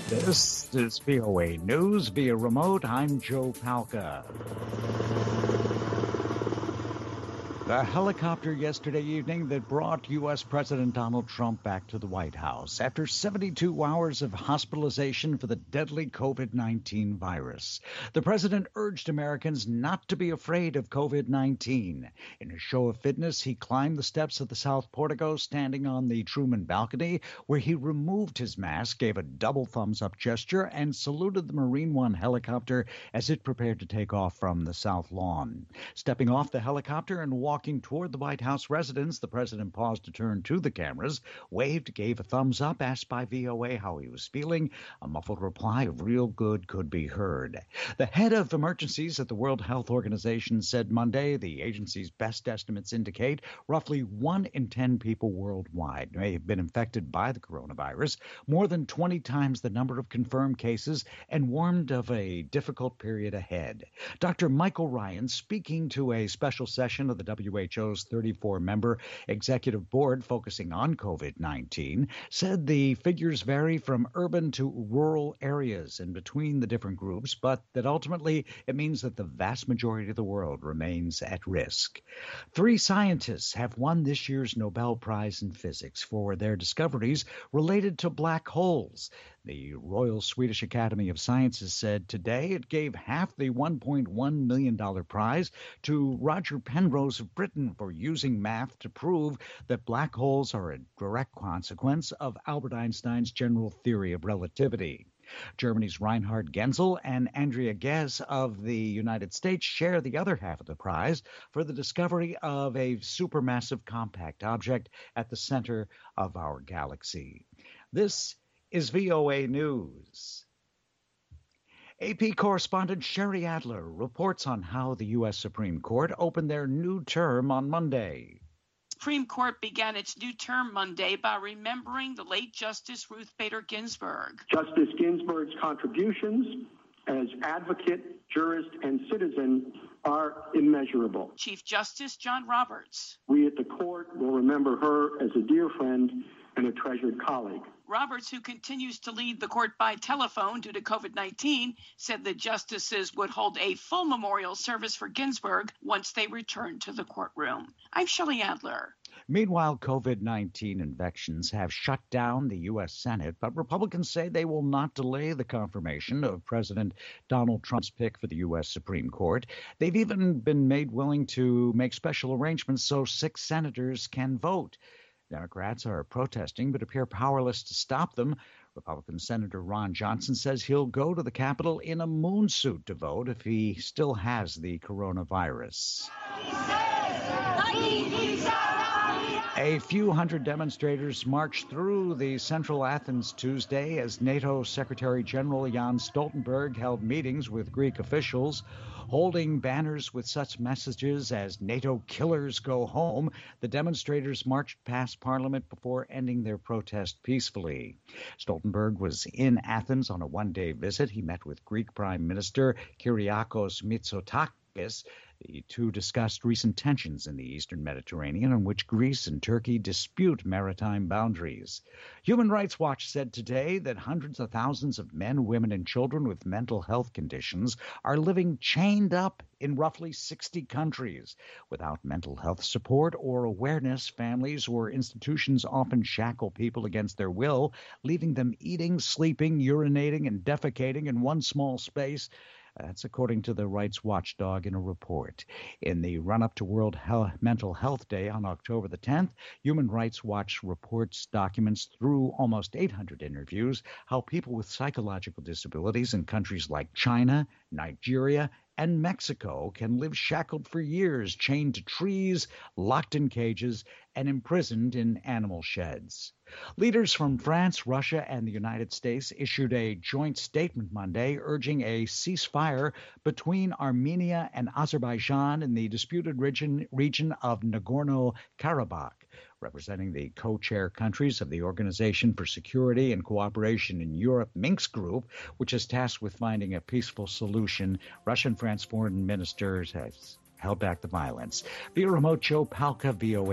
This is VOA News via remote. I'm Joe Palca. The helicopter yesterday evening that brought U.S. President Donald Trump back to the White House after 72 hours of hospitalization for the deadly COVID-19 virus. The president urged Americans not to be afraid of COVID-19. In a show of fitness, he climbed the steps of the South Portico, standing on the Truman balcony, where he removed his mask, gave a double thumbs-up gesture, and saluted the Marine One helicopter as it prepared to take off from the South Lawn. Stepping off the helicopter and walking toward the White House residence, the president paused to turn to the cameras, waved, gave a thumbs up, asked by VOA how he was feeling. A muffled reply of real good could be heard. The head of emergencies at the World Health Organization said Monday the agency's best estimates indicate roughly 1 in 10 people worldwide may have been infected by the coronavirus, more than 20 times the number of confirmed cases, and warned of a difficult period ahead. Dr. Michael Ryan, speaking to a special session of the WHO's 34-member executive board focusing on COVID-19, said the figures vary from urban to rural areas and between the different groups, but that ultimately it means that the vast majority of the world remains at risk. 3 scientists have won this year's Nobel Prize in Physics for their discoveries related to black holes. The Royal Swedish Academy of Sciences said today it gave half the $1.1 million prize to Roger Penrose of Britain for using math to prove that black holes are a direct consequence of Albert Einstein's general theory of relativity. Germany's Reinhard Genzel and Andrea Ghez of the United States share the other half of the prize for the discovery of a supermassive compact object at the center of our galaxy. This is VOA News. AP correspondent Sherry Adler reports on how the U.S. Supreme Court opened their new term on Monday. Supreme Court began its new term Monday by remembering the late Justice Ruth Bader Ginsburg. Justice Ginsburg's contributions as advocate, jurist, and citizen are immeasurable. Chief Justice John Roberts. We at the court will remember her as a dear friend and a treasured colleague. Roberts, who continues to lead the court by telephone due to COVID-19, said the justices would hold a full memorial service for Ginsburg once they returned to the courtroom. I'm Shelley Adler. Meanwhile, COVID-19 infections have shut down the U.S. Senate, but Republicans say they will not delay the confirmation of President Donald Trump's pick for the U.S. Supreme Court. They've even been made willing to make special arrangements so 6 senators can vote. Democrats are protesting but appear powerless to stop them. Republican Senator Ron Johnson says he'll go to the Capitol in a moon suit to vote if he still has the coronavirus. A few hundred demonstrators marched through the central Athens Tuesday as NATO Secretary General Jens Stoltenberg held meetings with Greek officials. Holding banners with such messages as NATO killers go home, the demonstrators marched past Parliament before ending their protest peacefully. Stoltenberg was in Athens on a one-day visit. He met with Greek Prime Minister Kyriakos Mitsotakis. The two discussed recent tensions in the eastern Mediterranean in which Greece and Turkey dispute maritime boundaries. Human Rights Watch said today that hundreds of thousands of men, women, and children with mental health conditions are living chained up in roughly 60 countries. Without mental health support or awareness, families or institutions often shackle people against their will, leaving them eating, sleeping, urinating, and defecating in one small space. That's according to the rights watchdog in a report. In the run-up to World Mental Health Day on October the 10th, Human Rights Watch documents through almost 800 interviews how people with psychological disabilities in countries like China, Nigeria, and Mexico can live shackled for years, chained to trees, locked in cages, and imprisoned in animal sheds. Leaders from France, Russia, and the United States issued a joint statement Monday urging a ceasefire between Armenia and Azerbaijan in the disputed region of Nagorno-Karabakh. Representing the co-chair countries of the Organization for Security and Cooperation in Europe, Minsk Group, which is tasked with finding a peaceful solution, Russian France foreign ministers has held back the violence. Via remote, Joe Palca, VOA.